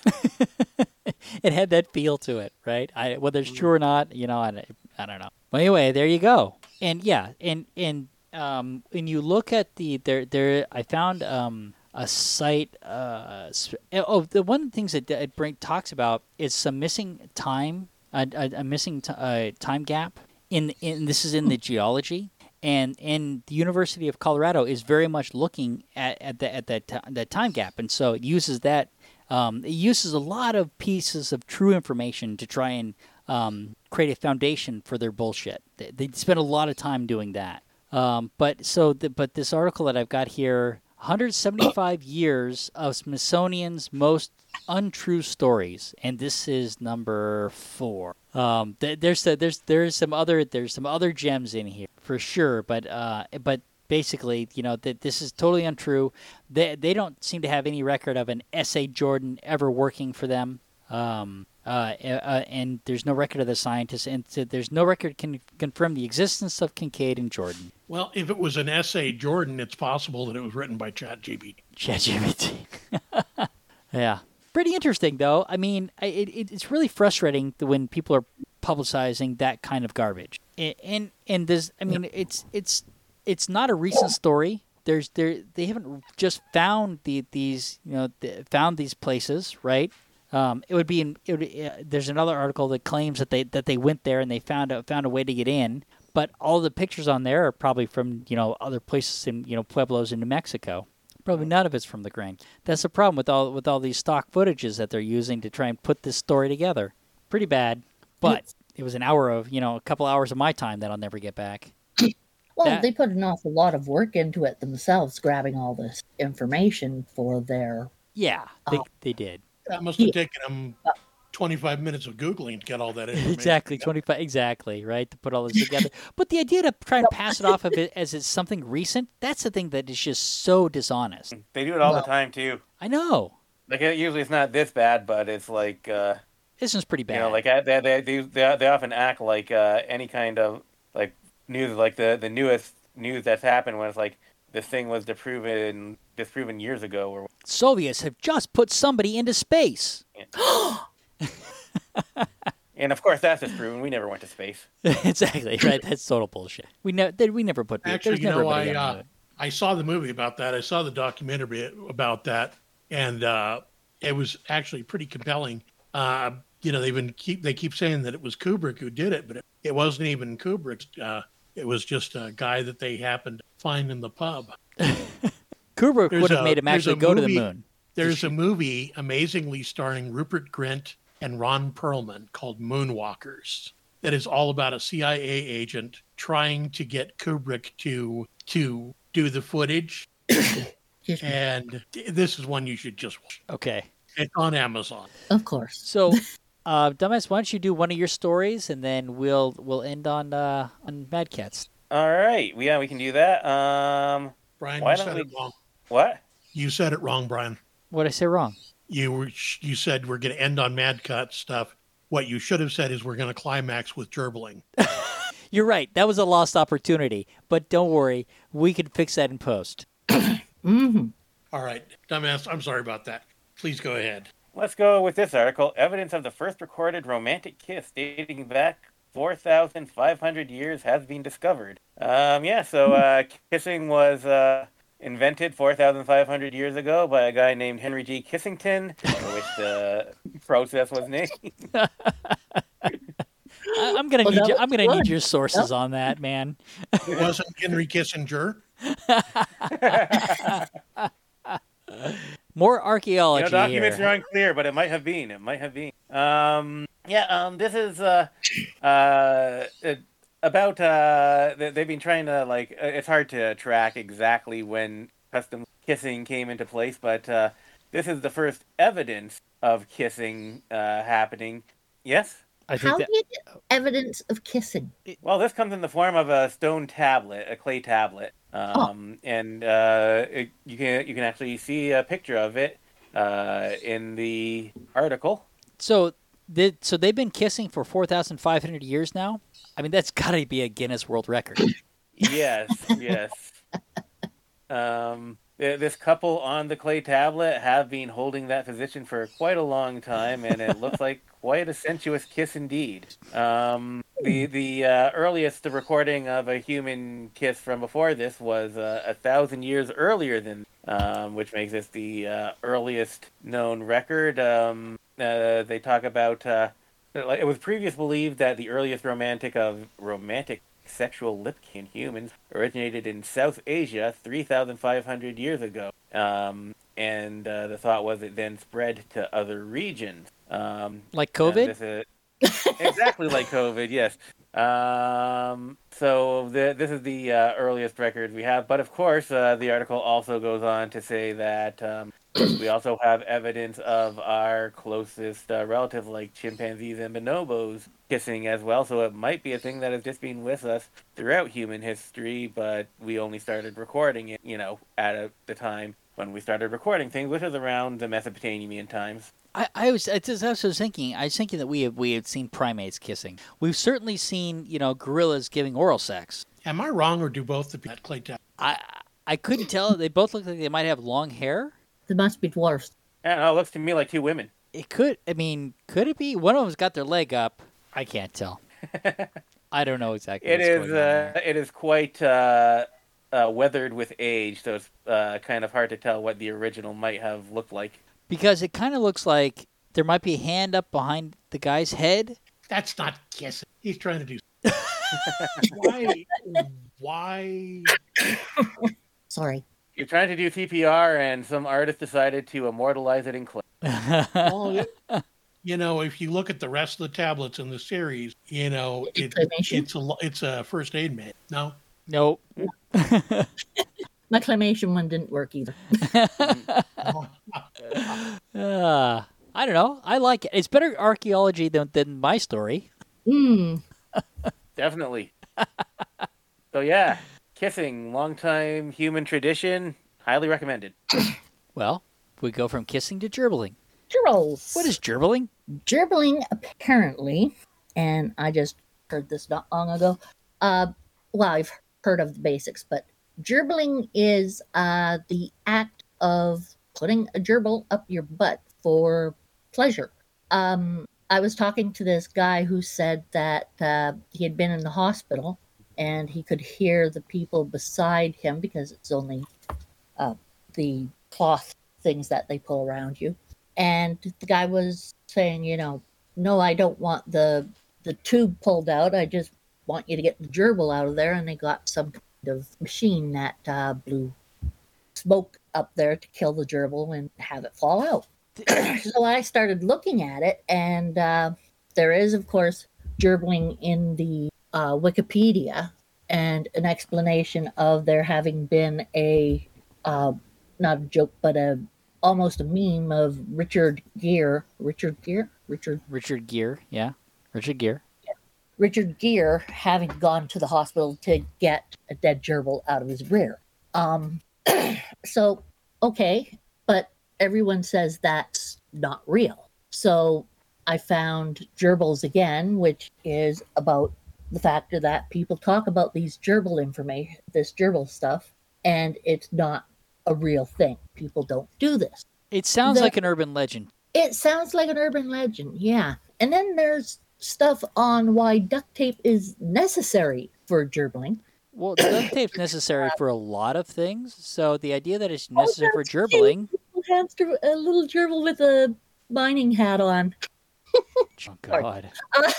It had that feel to it, right? I, whether it's true or not, you know, I, I don't know. Well, anyway, there you go. And yeah, and and um, when you look at the there there, I found um, a site. Uh, oh, the one of the things that it bring, talks about is some missing time, a, a, a missing t- uh, time gap. In in this is in the geology. And and the University of Colorado is very much looking at, at the at that t- that time gap, and so it uses that. Um, it uses a lot of pieces of true information to try and um, create a foundation for their bullshit. They, they spend a lot of time doing that. Um, but so the, but this article that I've got here, one hundred seventy-five years of Smithsonian's most untrue stories, and this is number four. Um, th- there's uh, there's there's some other there's some other gems in here for sure, but uh, but basically, you know, that this is totally untrue. They they don't seem to have any record of an S A Jordan ever working for them. Um, uh, uh, and there's no record of the scientists, and so there's no record can confirm the existence of Kincaid and Jordan. Well, if it was an S A Jordan, it's possible that it was written by ChatGPT. ChatGPT. Yeah. Pretty interesting, though. I mean, it, it, it's really frustrating when people are publicizing that kind of garbage. And and, and this, I mean, it's it's it's not a recent story. There's there they haven't just found the these you know the, found these places, right? Um, it would be in. It would, uh, there's another article that claims that they that they went there and they found a found a way to get in, but all the pictures on there are probably from, you know, other places in, you know, pueblos in New Mexico. Probably none of it's from the Grand. That's the problem with all with all these stock footages that they're using to try and put this story together. Pretty bad, but It's- it was an hour of, you know, a couple hours of my time that I'll never get back. Well, That- they put an awful lot of work into it themselves, grabbing all this information for their. Yeah, they, Oh. they did. That must have taken them twenty-five minutes of Googling to get all that information. Exactly, together. twenty-five, exactly, right, to put all this together. But the idea to try and pass it off of it as it's something recent, that's the thing that is just so dishonest. They do it all Well- the time too. I know. Like it, usually it's not this bad, but it's like uh, This one's pretty bad. you know, like uh, they they they they, they often act like uh, any kind of like news, like the the newest news that's happened when it's like this thing was disproven disproven years ago or Soviets have just put somebody into space. and of course that's disproven. We never went to space. Exactly, right? That's total bullshit. We never, we never put. Actually, there's you never know, anybody I on uh, it. I saw the movie about that. I saw the documentary about that, and uh, it was actually pretty compelling. Uh, you know, they've been keep they keep saying that it was Kubrick who did it, but it, it wasn't even Kubrick. Uh, it was just a guy that they happened to find in the pub. Kubrick there's would have a- made him there's actually a go to the movie- moon. There's a movie amazingly starring Rupert Grint and Ron Perlman called Moonwalkers that is all about a C I A agent trying to get Kubrick to to do the footage. Excuse me. And this is one you should just watch. Okay, It's on Amazon. Of course. so, uh, Dumbass, why don't you do one of your stories, and then we'll we'll end on uh, on Mad Cats. All right, yeah, we can do that. Um, Brian, Why you don't said we- it wrong. what? You said it wrong, Brian. What did I say wrong? You were you said we're going to end on Mad Cut stuff. What you should have said is we're going to climax with gerbling. You're right. That was a lost opportunity. But don't worry, we can fix that in post. Mm-hmm. All right, dumbass. I'm sorry about that. Please go ahead. Let's go with this article. Evidence of the first recorded romantic kiss dating back four thousand five hundred years has been discovered. Um, yeah, so uh, kissing was uh, invented four thousand five hundred years ago by a guy named Henry G. Kissington, which the process was named. I, I'm gonna Well, need that you, was I'm gonna need good. your sources on that, man. It wasn't Henry Kissinger. More You archaeology know, documents here. are unclear, but it might have been. It might have been. Um, yeah, um, this is uh, uh, it, about. Uh, they, they've been trying to like. uh, It's hard to track exactly when custom kissing came into place, but uh, this is the first evidence of kissing uh, happening. Yes. I think How that, do you get evidence of kissing? Well, this comes in the form of a stone tablet, a clay tablet, um, and uh, it, you can you can actually see a picture of it uh, in the article. so. They, so they've been kissing for four thousand five hundred years now. I mean, that's got to be a Guinness World Record. Yes, yes. Um, th- this couple on the clay tablet have been holding that position for quite a long time, and it looks like quite a sensuous kiss indeed. Um, the the uh, earliest recording of a human kiss from before this was uh, a thousand years earlier than, um, which makes this the uh, earliest known record. Um, uh, they talk about uh, like, it was previously believed that the earliest romantic of romantic sexual lip kiss in humans originated in South Asia three thousand five hundred years ago. Um, and uh, the thought was it then spread to other regions. Um, Like and COVID? this is- exactly like COVID, yes. Um, so the, this is the uh, earliest record we have. But of course, uh, the article also goes on to say that um, we also have evidence of our closest uh, relatives, like chimpanzees and bonobos, kissing as well. So it might be a thing that has just been with us throughout human history, but we only started recording it, you know, at a, the time when we started recording things, which is around the Mesopotamian times. I, I was I just, I was thinking I was thinking that we have we had seen primates kissing. We've certainly seen, you know, gorillas giving oral sex. Am I wrong, or do both the that clay tablet? I I couldn't tell. They both look like they might have long hair. They must be dwarfs. I don't know, it looks to me like two women. It could. I mean, could it be? One of them's got their leg up. I can't tell. I don't know exactly. It what's is going on uh, there. it is quite uh, uh, weathered with age, so it's uh, kind of hard to tell what the original might have looked like. Because it kind of looks like there might be a hand up behind the guy's head. That's not kissing. He's trying to do. Why? Why? Sorry. You're trying to do C P R, and some artist decided to immortalize it in clay. Well, it- you know, if you look at the rest of the tablets in the series, you know, it, Clamation? it's a lo- it's a first aid manual. No, Nope. My clamation one didn't work either. Uh, I don't know. I like it. It's better archaeology than, than my story. Mm. Definitely. So yeah, kissing, long-time human tradition, highly recommended. Well, we go from kissing to gerbling. Gerbils. What is gerbling? Gerbling, apparently, and I just heard this not long ago. Uh, well, I've heard of the basics, but gerbling is uh, the act of putting a gerbil up your butt for pleasure. Um, I was talking to this guy who said that uh, he had been in the hospital and he could hear the people beside him because it's only uh, the cloth things that they pull around you. And the guy was saying, you know, no, I don't want the the tube pulled out. I just want you to get the gerbil out of there. And they got some kind of machine that uh, blew smoke up there to kill the gerbil and have it fall out. So I started looking at it, and uh, there is, of course, gerbling in the uh, Wikipedia, and an explanation of there having been a uh, not a joke, but a almost a meme of Richard Gere, Richard Gere, Richard Richard Gere, yeah. Richard Gere. Richard Gere having gone to the hospital to get a dead gerbil out of his rear. Um, so okay, but everyone says that's not real. So I found Gerbils again, which is about the factor that people talk about these gerbil information, this gerbil stuff, and it's not a real thing. People don't do this. It sounds The- like an urban legend. It sounds like an urban legend, yeah. And then there's stuff on why duct tape is necessary for gerbling. Well, duct tape's necessary for a lot of things, so the idea that it's necessary for that's cute. gerbling... Little hamster, a little gerbil with a mining hat on. Oh, God. Uh,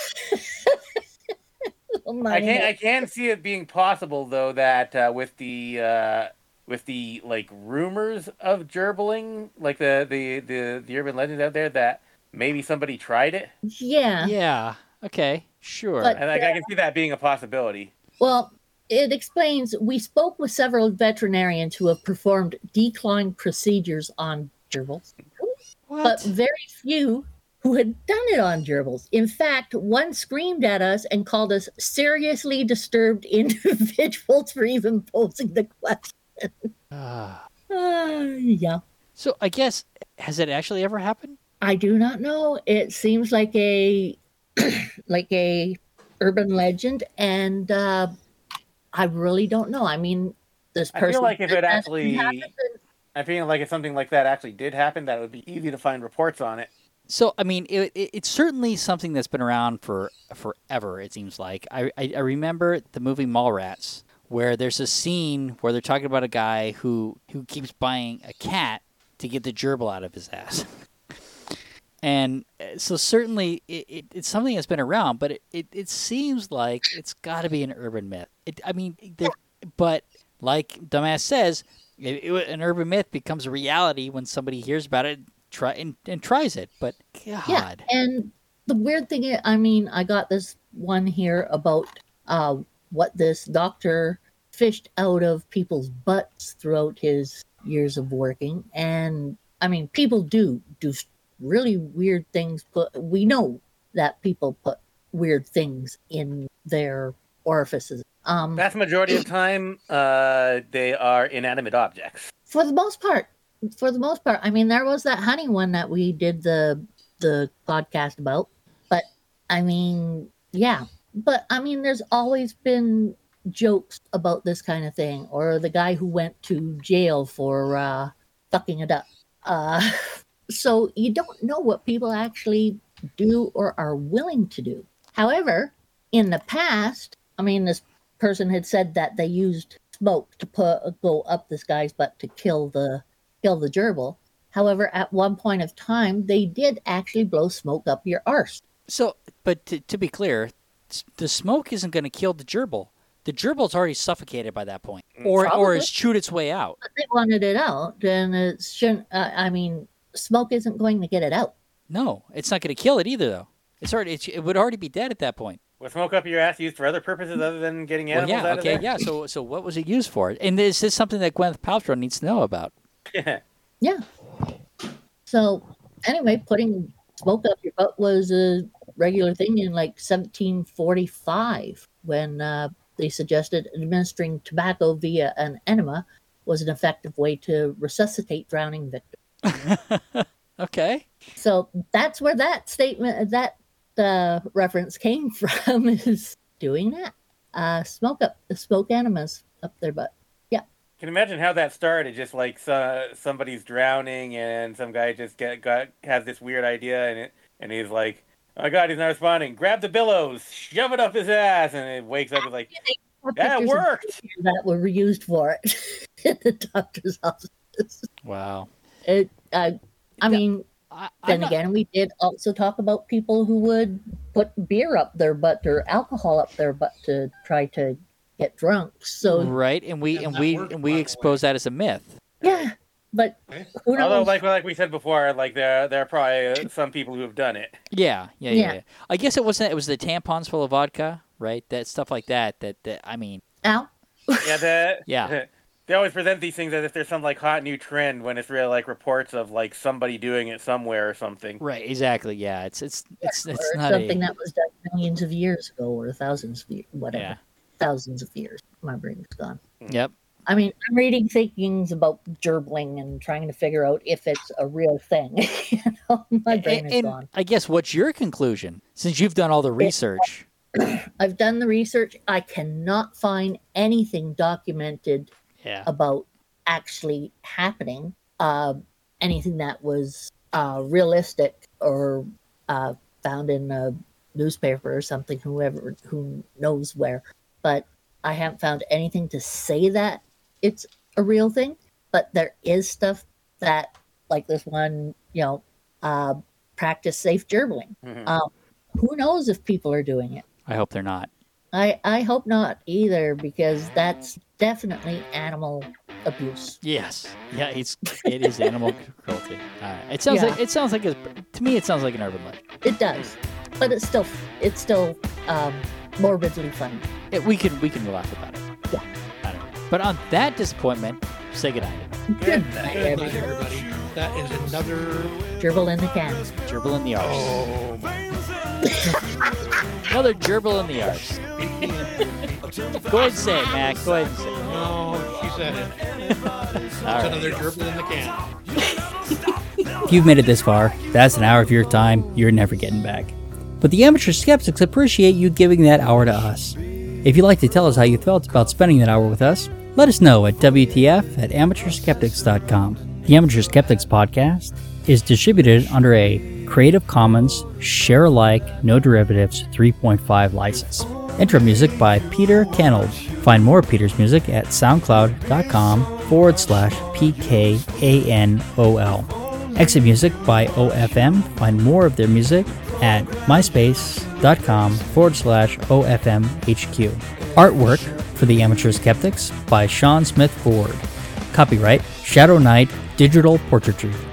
I mining can hat. I can see it being possible though that uh, with the uh, with the like rumors of gerbling, like the, the, the, the urban legends out there, that maybe somebody tried it, Yeah. Yeah, okay, sure. But- and like I can see that being a possibility. Well, it explains we spoke with several veterinarians who have performed decline procedures on gerbils, what? but very few who had done it on gerbils. In fact, one screamed at us and called us seriously disturbed individuals for even posing the question. Ah. Uh, yeah. So I guess, has it actually ever happened? I do not know. It seems like a like a urban legend, and uh, I really don't know. I mean, this I person. feel like if it said that actually, happened, I feel like if something like that actually did happen, that it would be easy to find reports on it. So, I mean, it, it, it's certainly something that's been around for forever, it seems like. I, I, I remember the movie Mallrats, where there's a scene where they're talking about a guy who, who keeps buying a cat to get the gerbil out of his ass. And uh, so certainly it, it, it's something that's been around, but it, it, it seems like it's got to be an urban myth. It, I mean, there, but like Dumbass says, it, it, an urban myth becomes a reality when somebody hears about it try and, and tries it. But God, yeah, and the weird thing is, I mean, I got this one here about uh, what this doctor fished out of people's butts throughout his years of working, and I mean, people do do really weird things. Put we know that people put weird things in their orifices. Um, Vast majority of the time, uh, they are inanimate objects. for the most part, for the most part, I mean, there was that honey one that we did the the podcast about, but I mean, yeah, but I mean, there's always been jokes about this kind of thing, or the guy who went to jail for uh, fucking a duck. Uh, so you don't know what people actually do or are willing to do. However, in the past, I mean, this person had said that they used smoke to put go up this guy's butt to kill the kill the gerbil. However, at one point of time, they did actually blow smoke up your arse. so but to, to be clear, s- the smoke isn't going to kill the gerbil. The gerbil's already suffocated by that point, or or Probably. has chewed its way out. But they wanted it out, then it shouldn't. Uh, I mean, smoke isn't going to get it out. No, it's not going to kill it either, though. It's already it, it would already be dead at that point. Was smoke up your ass used for other purposes other than getting Well, animals yeah, out okay, of there? yeah. So so what was it used for? And this is something that Gwyneth Paltrow needs to know about. Yeah. Yeah. So anyway, putting smoke up your butt was a regular thing in like seventeen forty-five when uh, they suggested administering tobacco via an enema was an effective way to resuscitate drowning victims. Okay. So that's where that statement, that uh, reference came from, is doing that. Uh, smoke up, smoke enemas up their butt. Yeah. Can you imagine how that started? Just like so, somebody's drowning and some guy just get, got has this weird idea and it, and he's like, oh God, he's not responding. Grab the billows, shove it up his ass, and it wakes up and like, that Pictures of worked. that were used for it in the doctor's office. Wow. It, uh, I mean, I, I'm then not- again, we did also talk about people who would put beer up their butt or alcohol up their butt to try to get drunk. So right, and we And and that we worked, and by we the expose that as a myth. yeah, but Okay. who knows? Although, like like we said before, like there there are probably uh, some people who have done it. Yeah, yeah, yeah, Yeah. yeah. I guess it wasn't. It was the tampons full of vodka, right? That stuff like that. That, that I mean, Al? Yeah, that Yeah. They always present these things as if there's some like hot new trend when it's really like reports of like somebody doing it somewhere or something. right? Exactly. Yeah. It's it's it's it's or not something a, that was done millions of years ago or thousands of years, whatever. Yeah. Thousands of years. My brain's gone. Yep. I mean, I'm reading thinkings about gerbling and trying to figure out if it's a real thing. you know, my brain And, is and gone. I guess what's your conclusion since you've done all the research? I've done the research. I cannot find anything documented Yeah. about actually happening. Uh, anything that was uh, realistic or uh, found in a newspaper or something, whoever who knows where. But I haven't found anything to say that it's a real thing. But there is stuff that, like this one, you know, uh, practice safe gerbling. Mhm. Um, who knows if people are doing it? I hope they're not. I, I hope not either, because that's definitely animal abuse. Yes. Yeah. It's it is animal cruelty. Uh, it sounds Yeah. like it sounds like a, to me it sounds like an urban legend. It does, but it's still it's still um, morbidly funny. It, we can we can laugh about it. Yeah. I don't know. But on that disappointment, say goodnight. Good Good night, night, everybody. everybody. That is another. Gerbil in the can. Gerbil in the arse. Oh, Another gerbil in the arse. Go ahead and say it, Mac. Go ahead and say it. no, she said it. All It's right. another gerbil in the can. If you've made it this far, that's an hour of your time you're never getting back. But the Amateur Skeptics appreciate you giving that hour to us. If you'd like to tell us how you felt about spending that hour with us, let us know at W T F at amateur skeptics dot com. The Amateur Skeptics podcast is distributed under a Creative Commons Share Alike No Derivatives three point five license. Intro music by Peter Kenold. Find more of Peter's music at soundcloud.com forward slash PKANOL. Exit music by O F M. Find more of their music at myspace.com forward slash OFMHQ. Artwork for the Amateur Skeptics by Sean Smith Ford. Copyright Shadow Knight Digital Portraiture.